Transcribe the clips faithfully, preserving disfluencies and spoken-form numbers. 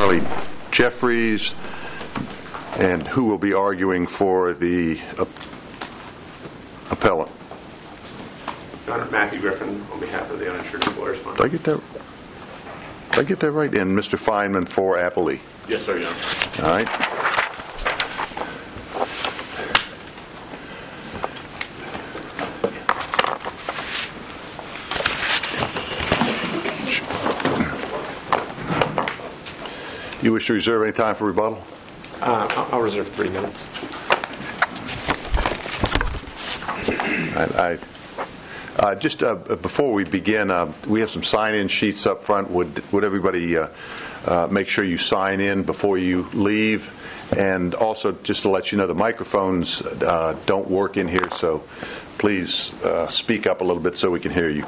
Charlie Jeffries, and who will be arguing for the uh, appellant? Your Honor, Matthew Griffin on behalf of the Uninsured Employers Fund. Did I get that? Did I get that right? And Mister Feynman for Appley. Yes, sir, Your Honor. All right. You wish to reserve any time for rebuttal? Uh, I'll reserve three minutes. I, I, uh, just uh, before we begin, uh, we have some sign-in sheets up front. Would would everybody uh, uh, make sure you sign in before you leave? And also, just to let you know, the microphones uh, don't work in here, so please uh, speak up a little bit so we can hear you.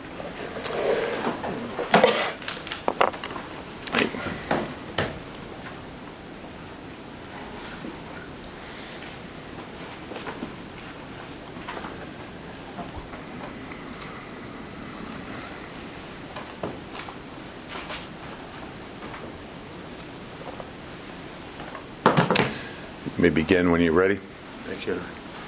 You may begin when you're ready. Thank you.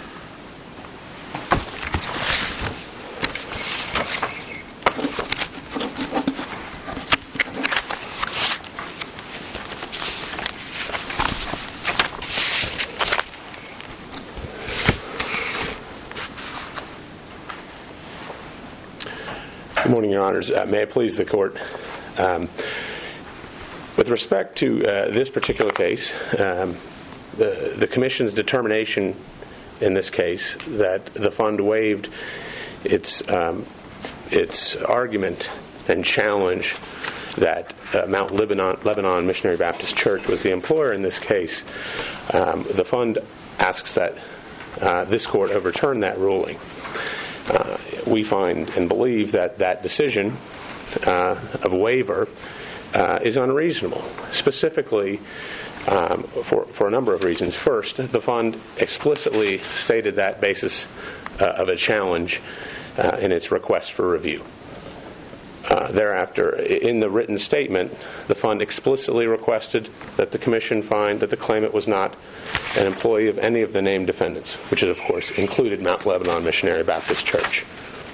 Good morning, Your Honors. Uh, may it please the Court. Um, with respect to uh, this particular case, um, The, the Commission's determination in this case that the Fund waived its um, its argument and challenge that uh, Mount Lebanon, Lebanon Missionary Baptist Church was the employer in this case, um, the Fund asks that uh, this Court overturn that ruling. Uh, we find and believe that that decision uh, of waiver uh, is unreasonable, specifically Um, for, for a number of reasons. First, the Fund explicitly stated that basis uh, of a challenge uh, in its request for review. Uh, thereafter, in the written statement, the Fund explicitly requested that the Commission find that the claimant was not an employee of any of the named defendants, which, is, of course, included Mount Lebanon Missionary Baptist Church.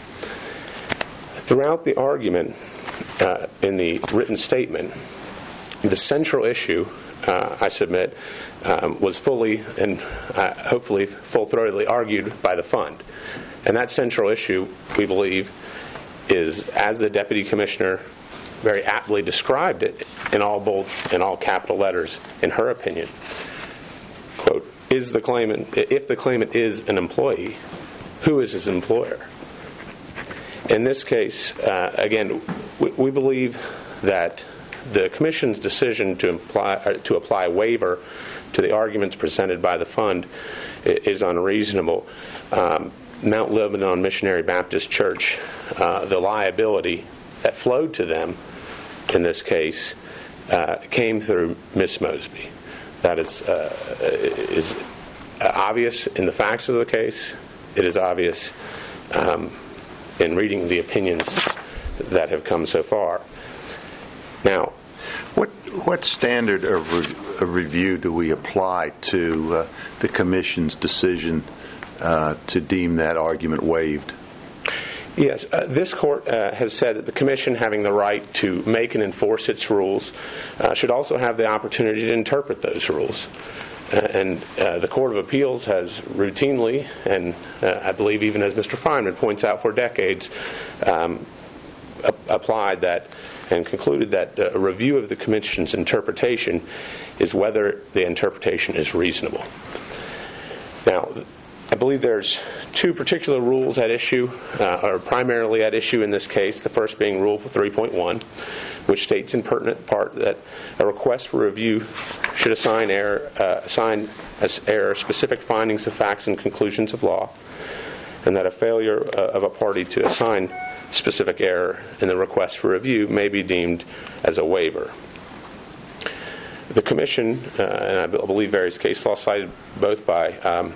Throughout the argument uh, in the written statement, the central issue Uh, I submit, um, was fully and uh, hopefully full-throatedly argued by the Fund. And that central issue, we believe, is, as the Deputy Commissioner very aptly described it in all bold, in all capital letters, in her opinion, quote, is the claimant, if the claimant is an employee, who is his employer? In this case, uh, again, we, we believe that the Commission's decision to apply, to apply waiver to the arguments presented by the Fund is unreasonable. Um, Mount Lebanon Missionary Baptist Church, uh, the liability that flowed to them in this case uh, came through Miss Mosby. That is uh, is obvious in the facts of the case. It is obvious um, in reading the opinions that have come so far. Now, what what standard of, re- of review do we apply to uh, the Commission's decision uh, to deem that argument waived? Yes, uh, this Court uh, has said that the Commission, having the right to make and enforce its rules, uh, should also have the opportunity to interpret those rules. Uh, and uh, the Court of Appeals has routinely, and uh, I believe even as Mister Feynman points out for decades, um, a- applied that and concluded that a review of the Commission's interpretation is whether the interpretation is reasonable. Now, I believe there's two particular rules at issue, uh, or primarily at issue in this case, the first being Rule three point one, which states in pertinent part that a request for review should assign error, uh, assign as error specific findings of facts and conclusions of law, and that a failure uh, of a party to assign specific error in the request for review may be deemed as a waiver. The Commission, uh, and I believe various case law cited both by um,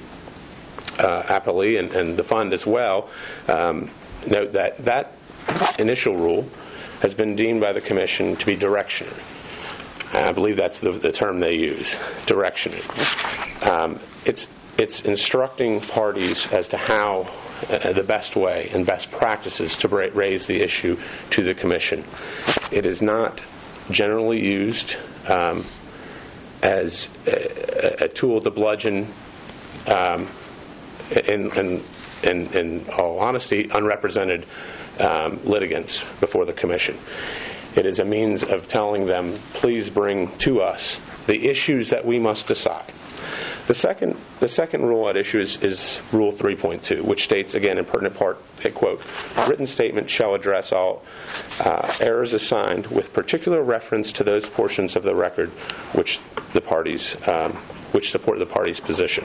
uh, Appley and, and the Fund as well, um, note that that initial rule has been deemed by the Commission to be directionary. I believe that's the, the term they use, directioning. Um, it's it's instructing parties as to how uh, the best way and best practices to ra- raise the issue to the commission. It is not generally used um, as a, a tool to bludgeon, um, in, in, in, in all honesty, unrepresented um, litigants before the commission. It is a means of telling them, please bring to us the issues that we must decide. The second, the second rule at issue is, is Rule three point two, which states, again, in pertinent part, a quote, written statement shall address all uh, errors assigned with particular reference to those portions of the record which the parties, um, which support the party's position.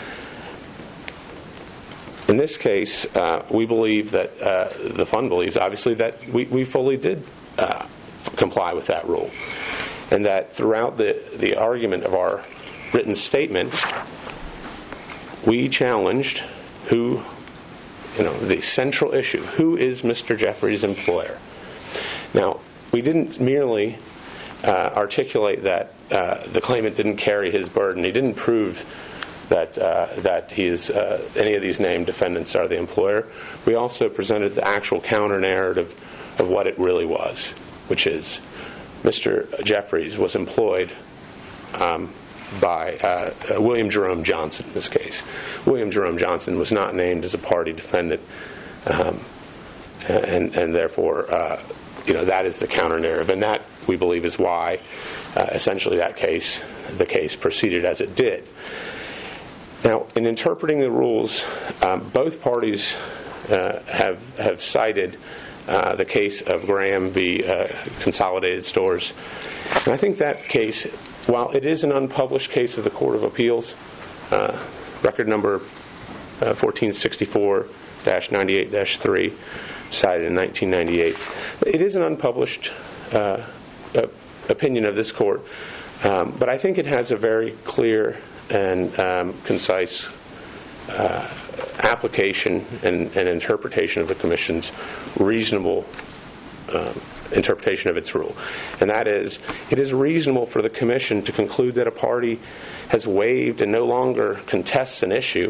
In this case, uh, we believe that, uh, the fund believes, obviously, that we, we fully did uh, comply with that rule. And that throughout the, the argument of our written statement, we challenged who, you know, the central issue, who is Mister Jeffries' employer? Now, we didn't merely uh, articulate that uh, the claimant didn't carry his burden. He didn't prove that uh, that he is, uh, any of these named defendants are the employer. We also presented the actual counter-narrative of what it really was, which is Mister Jeffries was employed um, by uh, uh, William Jerome Johnson in this case. William Jerome Johnson was not named as a party defendant, um, and, and therefore, uh, you know, that is the counter-narrative. And that, we believe, is why uh, essentially that case, the case proceeded as it did. Now, in interpreting the rules, um, both parties uh, have have cited uh, the case of Graham v. Uh, Consolidated Stores. And I think that case, while it is an unpublished case of the Court of Appeals, uh, record number uh, fourteen sixty-four dash ninety-eight dash three, cited in nineteen ninety-eight, it is an unpublished uh, uh, opinion of this court, um, but I think it has a very clear and um, concise uh, application and, and interpretation of the Commission's reasonable um, interpretation of its rule. And that is, it is reasonable for the Commission to conclude that a party has waived and no longer contests an issue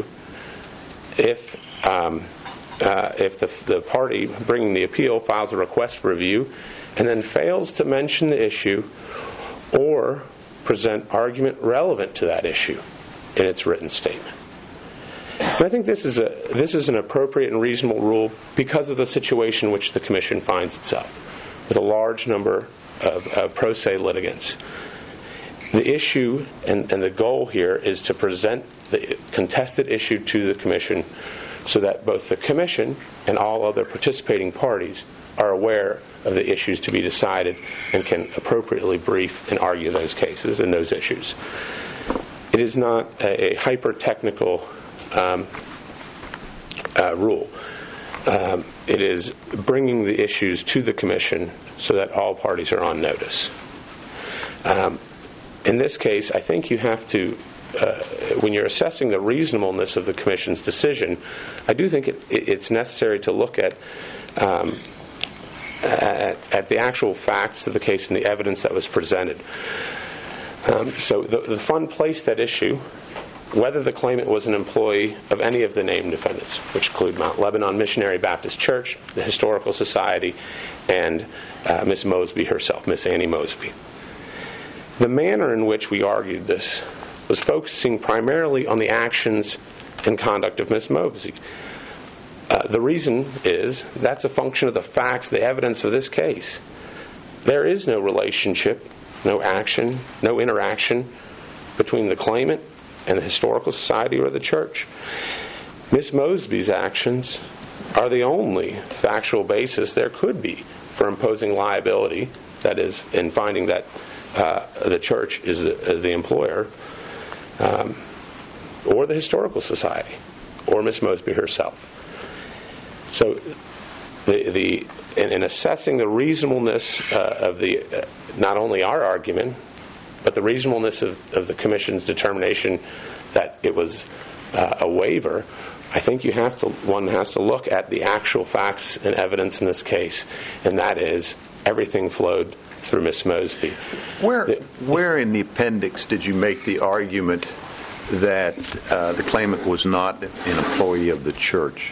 if um, uh, if the, the party bringing the appeal files a request for review and then fails to mention the issue or present argument relevant to that issue in its written statement. And I think this is a this is an appropriate and reasonable rule because of the situation in which the Commission finds itself, with a large number of, of pro se litigants. The issue and, and the goal here is to present the contested issue to the Commission so that both the Commission and all other participating parties are aware of the issues to be decided and can appropriately brief and argue those cases and those issues. It is not a, a hyper-technical um, uh, rule. Um, it is bringing the issues to the Commission so that all parties are on notice. Um, in this case, I think you have to, uh, when you're assessing the reasonableness of the Commission's decision, I do think it, it, it's necessary to look at um, At, at the actual facts of the case and the evidence that was presented. Um, so the, the fund placed that issue, whether the claimant was an employee of any of the named defendants, which include Mount Lebanon Missionary Baptist Church, the Historical Society, and uh, Miss Mosby herself, Miss Annie Mosby. The manner in which we argued this was focusing primarily on the actions and conduct of Miss Mosby. Uh, the reason is that's a function of the facts, the evidence of this case. There is no relationship, no action, no interaction between the claimant and the Historical Society or the church. Miss Mosby's actions are the only factual basis there could be for imposing liability, that is, in finding that uh, the church is the, uh, the employer, um, or the Historical Society, or Miss Mosby herself. So, the the in, in assessing the reasonableness uh, of the uh, not only our argument, but the reasonableness of, of the Commission's determination that it was uh, a waiver, I think you have to one has to look at the actual facts and evidence in this case, and that is everything flowed through Miss Mosby. Where, The, where in the appendix did you make the argument that uh, the claimant was not an employee of the church?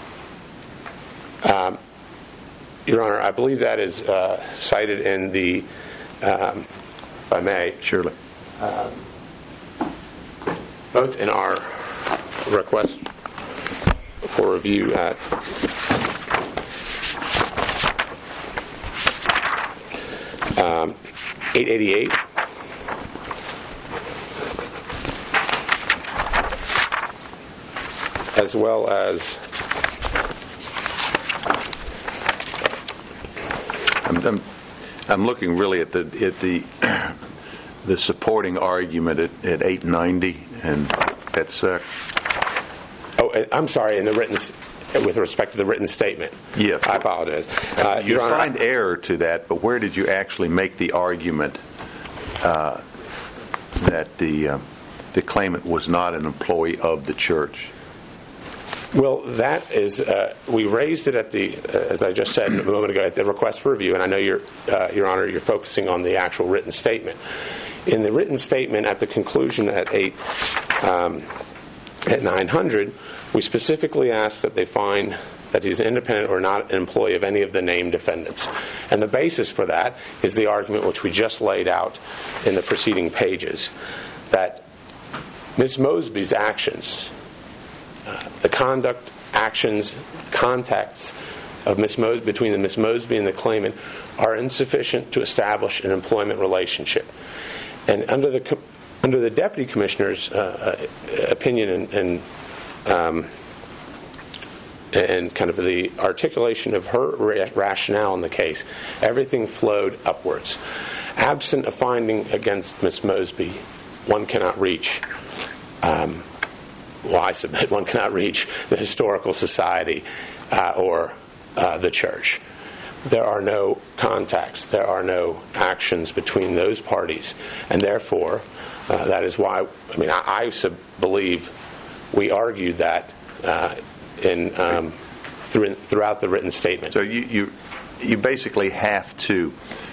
Um, Your Honor, I believe that is uh, cited in the, um, if I may, Surely. uh, both in our request for review at um, eight eighty-eight. As well as I'm, I'm, I'm looking really at the at the the supporting argument at, at eight ninety and that's uh, oh, I'm sorry. In the written, with respect to the written statement. Yes, I apologize. Uh, you Your Honor, assigned error to that, but where did you actually make the argument uh, that the uh, the claimant was not an employee of the church? Well, that is, uh, we raised it at the, uh, as I just said a moment ago, at the request for review, and I know, you're, uh, Your Honor, you're focusing on the actual written statement. In the written statement at the conclusion at eight, um, at nine hundred, we specifically asked that they find that he's independent or not an employee of any of the named defendants. And the basis for that is the argument which we just laid out in the preceding pages, that Miz Mosby's actions, Uh, the conduct, actions, contacts of Miss Mosby, between the Miss Mosby and the claimant are insufficient to establish an employment relationship. And under the under the deputy commissioner's uh, opinion and and, um, and kind of the articulation of her ra- rationale in the case, everything flowed upwards. Absent a finding against Miss Mosby, one cannot reach. Um, Well, I submit one cannot reach the Historical Society uh, or uh, the church. There are no contacts. There are no actions between those parties. And therefore, uh, that is why, I mean, I, I sub- believe we argued that uh, in, um, through, throughout the written statement. So you, you, you basically have to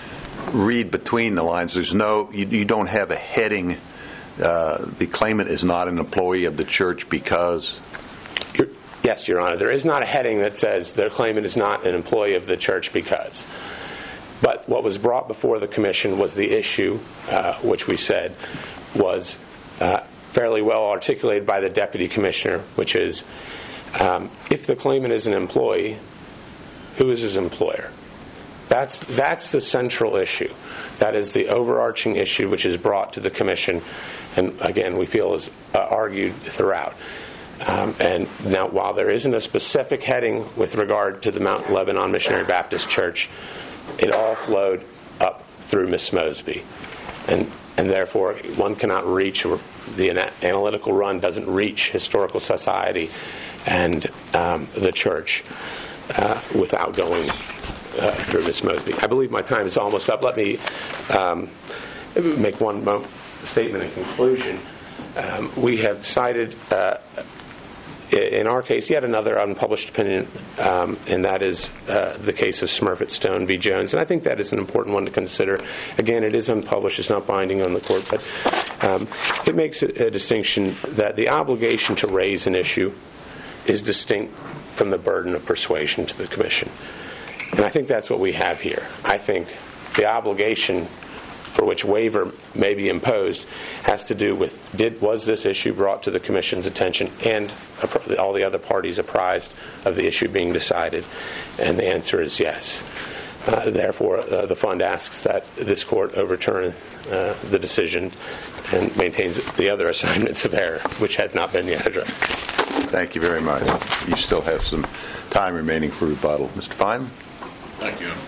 read between the lines. There's no, you, you don't have a heading. Uh, the claimant is not an employee of the church because... You're, yes, Your Honor. There is not a heading that says their claimant is not an employee of the church because. But what was brought before the commission was the issue, uh, which we said was uh, fairly well articulated by the deputy commissioner, which is um, if the claimant is an employee, who is his employer? That's that's the central issue. That is the overarching issue which is brought to the commission, and again, we feel is uh, argued throughout. Um, and now, while there isn't a specific heading with regard to the Mount Lebanon Missionary Baptist Church, it all flowed up through Miss Mosby. And and therefore, one cannot reach, or the analytical run doesn't reach Historical Society and um, the church uh, without going Uh, through Miss Mosby. I believe my time is almost up. Let me um, make one mo- statement in conclusion. Um, we have cited, uh, in our case, yet another unpublished opinion, um, and that is uh, the case of Smurfett Stone v. Jones. And I think that is an important one to consider. Again, it is unpublished. It's not binding on the court, but um, it makes a, a distinction that the obligation to raise an issue is distinct from the burden of persuasion to the commission. And I think that's what we have here. I think the obligation for which waiver may be imposed has to do with, did was this issue brought to the commission's attention and all the other parties apprised of the issue being decided? And the answer is yes. Uh, therefore, uh, the fund asks that this court overturn uh, the decision and maintains the other assignments of error, which had not been yet addressed. Thank you very much. You still have some time remaining for rebuttal. Mister Feynman? Thank you.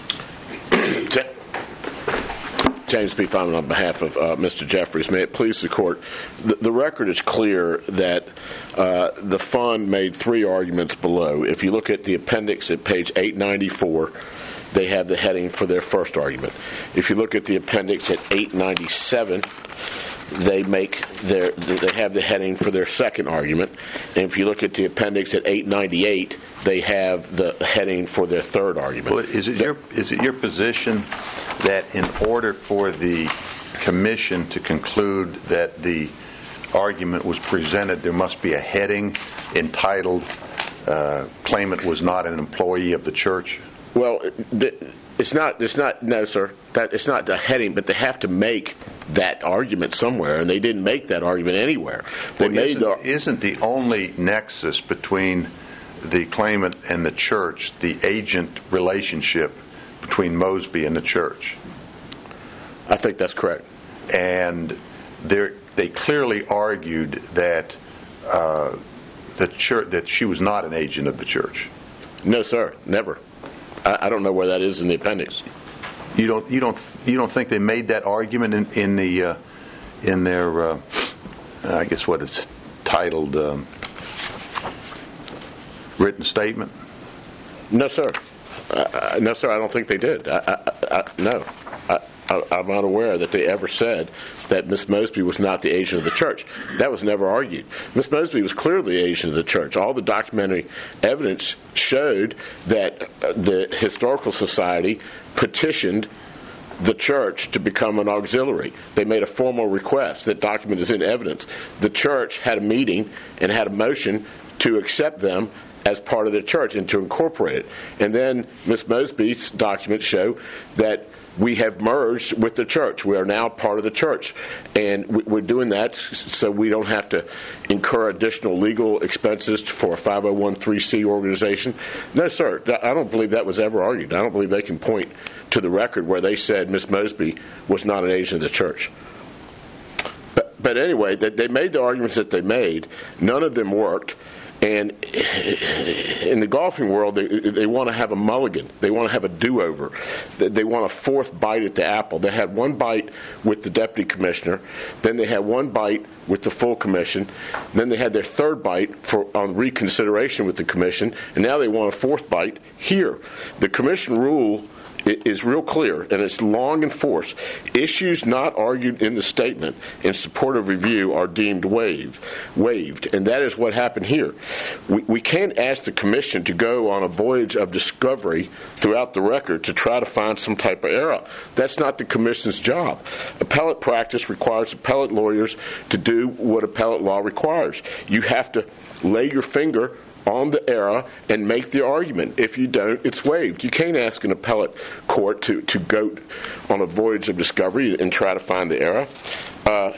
James B. Feynman on behalf of uh, Mister Jeffries. May it please the court. The, the record is clear that uh, the fund made three arguments below. If you look at the appendix at page eight ninety-four, they have the heading for their first argument. If you look at the appendix at eight ninety-seven, they make their they have the heading for their second argument, and if you look at the appendix at eight ninety-eight, they have the heading for their third argument. Well, is it your is it your position that in order for the commission to conclude that the argument was presented, there must be a heading entitled uh, "Claimant was not an employee of the church"? Well, it's not. It's not. No, sir. That it's not the heading, but they have to make that argument somewhere, and they didn't make that argument anywhere. They well, made isn't, the, isn't the only nexus between the claimant and the church the agent relationship between Mosby and the church? I think that's correct. And they clearly argued that uh, the church that she was not an agent of the church. No, sir. Never. I, I don't know where that is in the appendix. You don't. You don't. You don't think they made that argument in, in the uh, in their uh, I guess what it's titled um, written statement? No, sir. Uh, no, sir. I don't think they did. I, I, I, no. I, I, I'm not aware that they ever said that Miss Mosby was not the agent of the church. That was never argued. Miss Mosby was clearly the agent of the church. All the documentary evidence showed that the Historical Society petitioned the church to become an auxiliary. They made a formal request. That document is in evidence. The church had a meeting and had a motion to accept them as part of their church and to incorporate it. And then Miss Mosby's documents show that we have merged with the church. We are now part of the church. And we're doing that so we don't have to incur additional legal expenses for a five oh one c organization. No, sir. I don't believe that was ever argued. I don't believe they can point to the record where they said Miss Mosby was not an agent of the church. But, but anyway, they, they made the arguments that they made. None of them worked. And in the golfing world, they, they want to have a mulligan. They want to have a do-over. They want a fourth bite at the apple. They had one bite with the deputy commissioner. Then they had one bite with the full commission. Then they had their third bite for, on reconsideration with the commission. And now they want a fourth bite here. The commission rule is real clear, and it's long in force. Issues not argued in the statement in support of review are deemed waived, waived, and that is what happened here. We, we can't ask the commission to go on a voyage of discovery throughout the record to try to find some type of error. That's not the commission's job. Appellate practice requires appellate lawyers to do what appellate law requires. You have to lay your finger on the error and make the argument. If you don't, it's waived. You can't ask an appellate court to, to go on a voyage of discovery and try to find the error. Uh,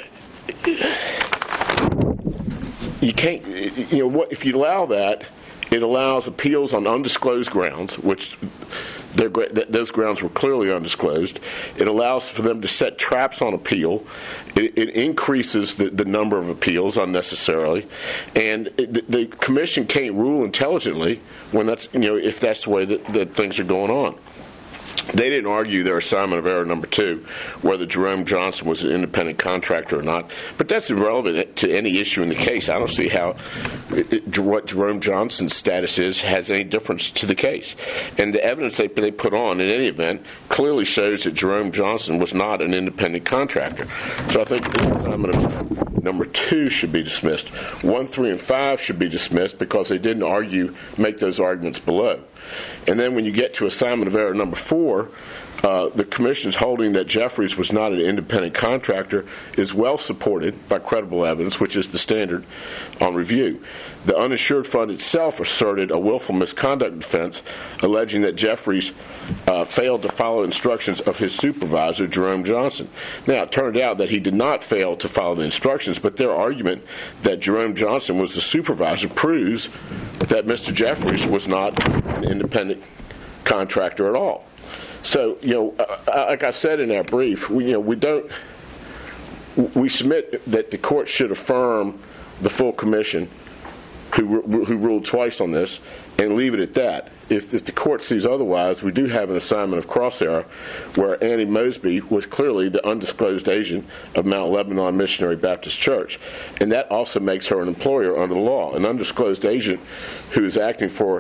you can't, you know, what if you allow that, it allows appeals on undisclosed grounds, which those grounds were clearly undisclosed. It allows for them to set traps on appeal. It, it increases the, the number of appeals unnecessarily, and it, the, the commission can't rule intelligently when that's you know if that's the way that, that things are going on. They didn't argue their assignment of error number two, whether Jerome Johnson was an independent contractor or not. But that's irrelevant to any issue in the case. I don't see how it, it, what Jerome Johnson's status is has any difference to the case. And the evidence they, they put on, in any event, clearly shows that Jerome Johnson was not an independent contractor. So I think the assignment of number two should be dismissed. One, three, and five should be dismissed because they didn't argue, make those arguments below. And then when you get to assignment of error number four, uh, the commission's holding that Jeffries was not an independent contractor is well supported by credible evidence, which is the standard on review. The uninsured fund itself asserted a willful misconduct defense, alleging that Jeffries uh, failed to follow instructions of his supervisor, Jerome Johnson. Now, it turned out that he did not fail to follow the instructions, but their argument that Jerome Johnson was the supervisor proves that Mister Jeffries was not an independent contractor at all. So, you know, uh, like I said in our brief, we, you know, we don't, we submit that the court should affirm the full commission, who who ruled twice on this, and leave it at that. If, if the court sees otherwise, we do have an assignment of cross error where Annie Mosby was clearly the undisclosed agent of Mount Lebanon Missionary Baptist Church, and that also makes her an employer under the law. An undisclosed agent who is acting for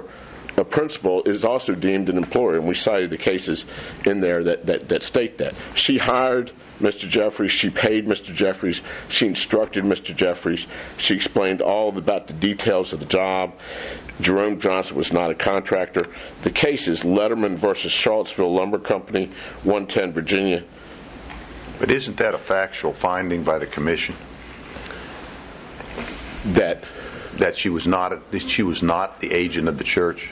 a principal is also deemed an employer, and we cited the cases in there that, that, that state that. She hired Mister Jeffries, she paid Mister Jeffries, she instructed Mister Jeffries, she explained all about the details of the job. Jerome Johnson was not a contractor. The case is Letterman versus Charlottesville Lumber Company, one ten Virginia. But isn't that a factual finding by the commission? That that she was not a, that she was not the agent of the church?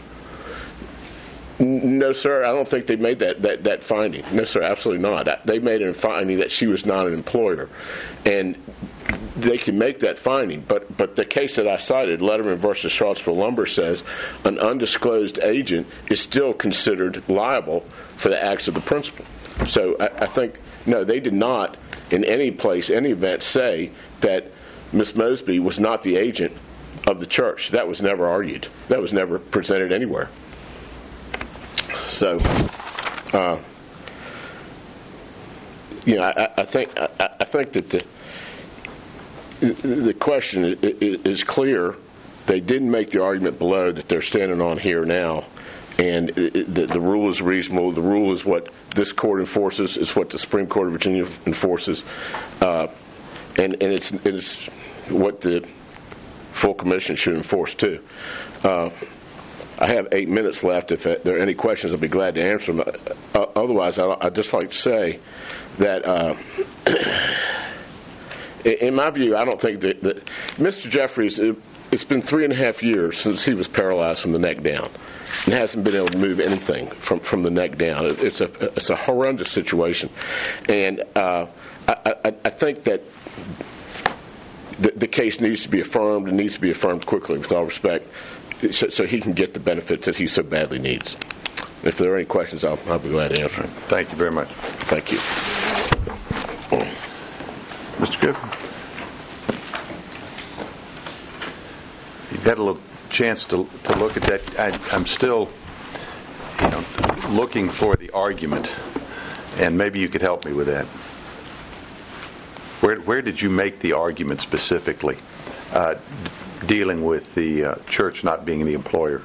No, sir. I don't think they made that, that, that finding. No, sir. Absolutely not. They made a finding that she was not an employer, and they can make that finding. But but the case that I cited, Letterman versus Charlottesville Lumber, says an undisclosed agent is still considered liable for the acts of the principal. So I, I think no, they did not in any place, any event, say that Miss Mosby was not the agent of the church. That was never argued. That was never presented anywhere. So, uh, you know, I, I think I, I think that the the question is clear. They didn't make the argument below that they're standing on here now, and it, the, the rule is reasonable. The rule is what this court enforces. It's what the Supreme Court of Virginia enforces, uh, and and it's it's what the full commission should enforce too. Uh, I have eight minutes left. If there are any questions, I'll be glad to answer them. Uh, otherwise, I'd just like to say that, uh, in my view, I don't think that, that Mister Jeffries, it, it's been three and a half years since he was paralyzed from the neck down and hasn't been able to move anything from, from the neck down. It, it's, a, it's a horrendous situation. And uh, I, I, I think that the, the case needs to be affirmed and needs to be affirmed quickly, with all respect. So, so he can get the benefits that he so badly needs. If there are any questions, I'll, I'll be glad to answer them. Thank you very much. Thank you. Mister Griffin? You've had a little chance to to look at that. I, I'm still, you know, looking for the argument, and maybe you could help me with that. Where where did you make the argument specifically? Uh, dealing with the uh, church not being the employer?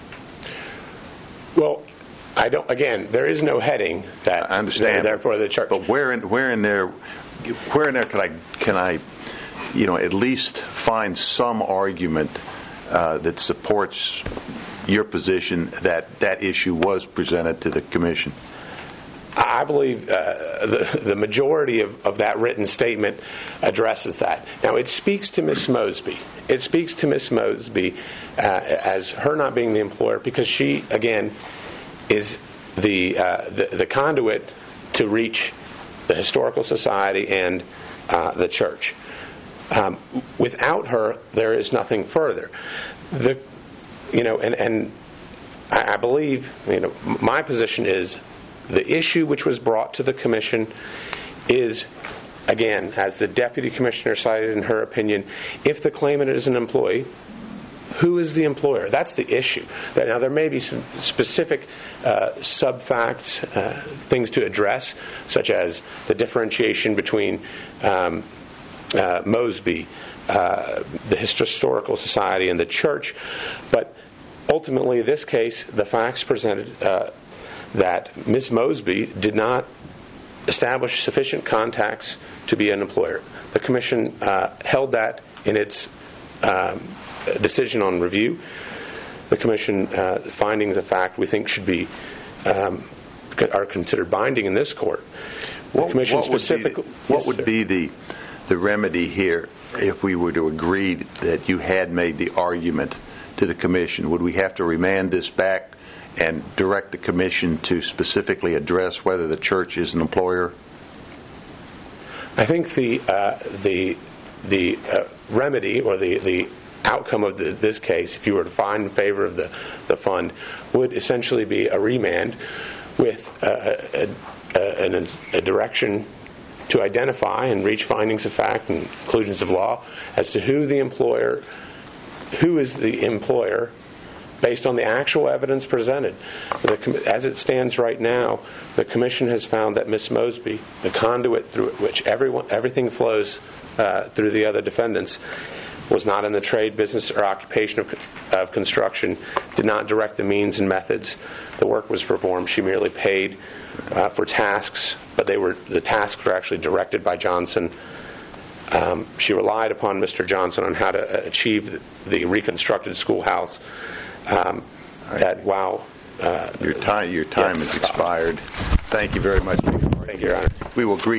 Well, I don't. Again, there is no heading that. I understand. Therefore, the church. But where in where in there, where in there can I can I, you know, at least find some argument uh, that supports your position that that issue was presented to the commission? I believe uh, the, the majority of, of that written statement addresses that. Now, it speaks to Miss Mosby. It speaks to Miss Mosby uh, as her not being the employer because she, again, is the, uh, the the conduit to reach the Historical Society and uh, the church. Um, without her, there is nothing further. The, you know, and, and I, I believe, you know, my position is the issue which was brought to the commission is, again, as the deputy commissioner cited in her opinion, if the claimant is an employee, who is the employer? That's the issue. Now, there may be some specific uh, sub-facts, uh, things to address, such as the differentiation between um, uh, Mosby, uh, the Historical Society, and the church. But ultimately, in this case, the facts presented uh, that Miz Mosby did not establish sufficient contacts to be an employer. The commission uh, held that in its um, decision on review. The commission uh, findings of fact we think should be um, are considered binding in this court. The what, commission what specifically. Would be, what yes, would sir. be the the remedy here if we were to agree that you had made the argument to the commission? Would we have to remand this back and direct the commission to specifically address whether the church is an employer? I think the uh, the the uh, remedy or the the outcome of the, this case, if you were to find in favor of the, the fund, would essentially be a remand with a, a, a, a direction to identify and reach findings of fact and conclusions of law as to who the employer, who is the employer, based on the actual evidence presented. The, as it stands right now, the commission has found that Miss Mosby, the conduit through which everyone, everything flows uh, through the other defendants, was not in the trade, business, or occupation of, of construction, did not direct the means and methods the work was performed. She merely paid uh, for tasks, but they were the tasks were actually directed by Johnson. Um, she relied upon Mister Johnson on how to achieve the, the reconstructed schoolhouse. Um, that while uh, Your time, your time yes. has expired. Thank you very much. Thank you, Your Honor. We will greet